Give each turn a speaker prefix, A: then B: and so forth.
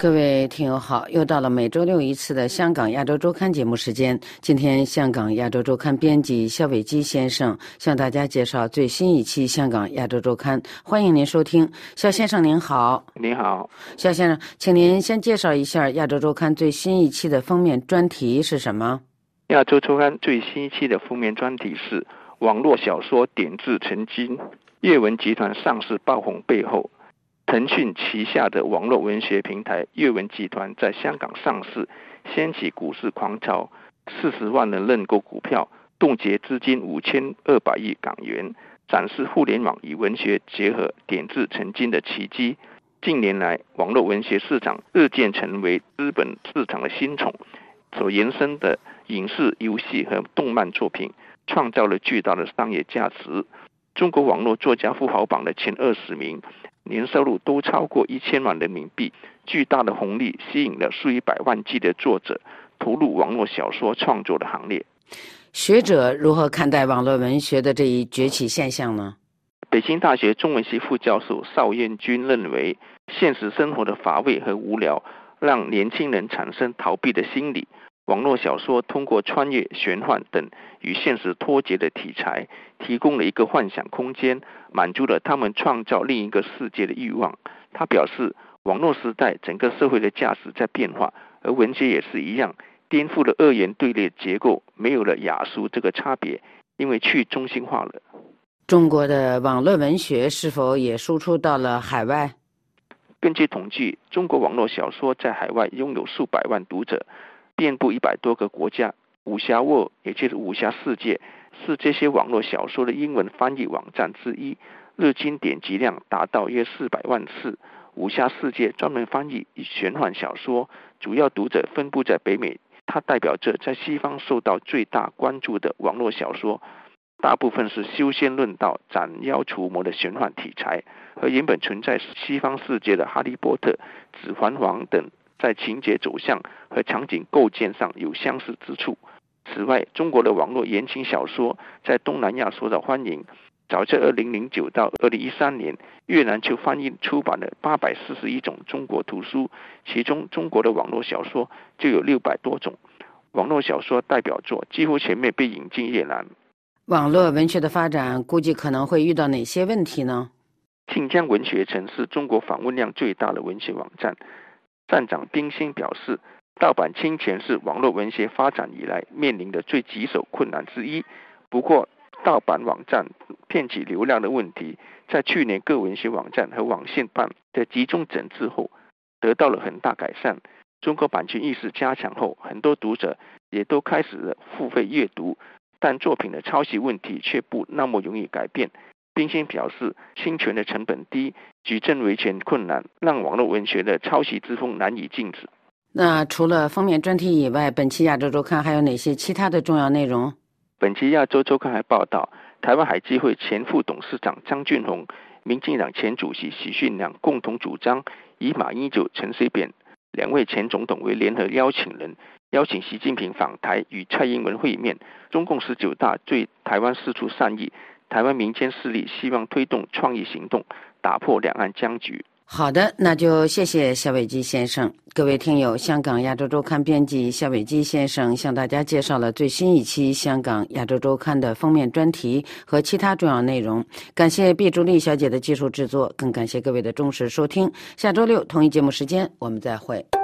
A: 各位听友好，又到了每周六一次的香港亚洲周刊节目时间。今天香港亚洲周刊编辑肖伟基先生向大家介绍最新一期香港亚洲周刊，欢迎您收听。肖先生您好。
B: 您好。
A: 肖先生，请您先介绍一下亚洲周刊最新一期的封面专题是什么？
B: 亚洲周刊最新一期的封面专题是网络小说点字成金，阅文集团上市爆红背后，腾讯旗下的网络文学平台阅文集团在香港上市，掀起股市狂潮，40万人认购股票，冻结资金5200亿港元，展示互联网与文学结合点字成金的奇迹。近年来，网络文学市场日渐成为资本市场的新宠，所延伸的影视、游戏和动漫作品创造了巨大的商业价值。中国网络作家富豪榜的前20名年收入都超过1000万人民币，巨大的红利吸引了数以百万计的作者投入网络小说创作的行列。
A: 学者如何看待网络文学的这一崛起现象呢？
B: 北京大学中文系副教授邵彦军认为，现实生活的乏味和无聊让年轻人产生逃避的心理，网络小说通过穿越、玄幻等与现实脱节的题材，提供了一个幻想空间，满足了他们创造另一个世界的欲望。他表示，网络时代整个社会的价值在变化，而文学也是一样，颠覆了二元对立结构，没有了雅俗这个差别，因为去中心化了。
A: 中国的网络文学是否也输出到了海外？
B: 根据统计，中国网络小说在海外拥有数百万读者，遍布100多个国家。武侠 World 也就是武侠世界是这些网络小说的英文翻译网站之一，日均点击量达到约400万次。武侠世界专门翻译玄幻小说，主要读者分布在北美，它代表着在西方受到最大关注的网络小说，大部分是修仙论道、斩妖除魔的玄幻题材，和原本存在西方世界的哈利波特、指环王等在情节走向和场景构建上有相似之处。此外，中国的网络言情小说在东南亚受到欢迎，早在2009到2013年，越南就翻译出版了841种中国图书，其中中国的网络小说就有600多种。网络小说代表作几乎全面被引进越南。
A: 网络文学的发展估计可能会遇到哪些问题呢？
B: 晋江文学城是中国访问量最大的文学网站，站长冰心表示，盗版侵权是网络文学发展以来面临的最棘手困难之一。不过，盗版网站骗取流量的问题，在去年各文学网站和网信办的集中整治后，得到了很大改善。中国版权意识加强后，很多读者也都开始了付费阅读，但作品的抄袭问题却不那么容易改变。冰心表示，侵权的成本低，举证维权困难，让网络文学的抄袭之风难以禁止。
A: 那除了封面专题以外，本期亚洲周刊还有哪些其他的重要内容？
B: 本期亚洲周刊还报道，台湾海基会前副董事长张俊宏、民进党前主席许训良共同主张，以马英九、陈水扁2位前总统为联合邀请人，邀请习近平访台与蔡英文会面。中共19大对台湾释出善意，台湾民间势力希望推动创意行动，打破两岸僵局。
A: 好的，那就谢谢肖伟基先生。各位听友，香港亚洲周刊编辑肖伟基先生向大家介绍了最新一期香港亚洲周刊的封面专题和其他重要内容。感谢毕竹丽小姐的技术制作，更感谢各位的忠实收听。下周六同一节目时间我们再会。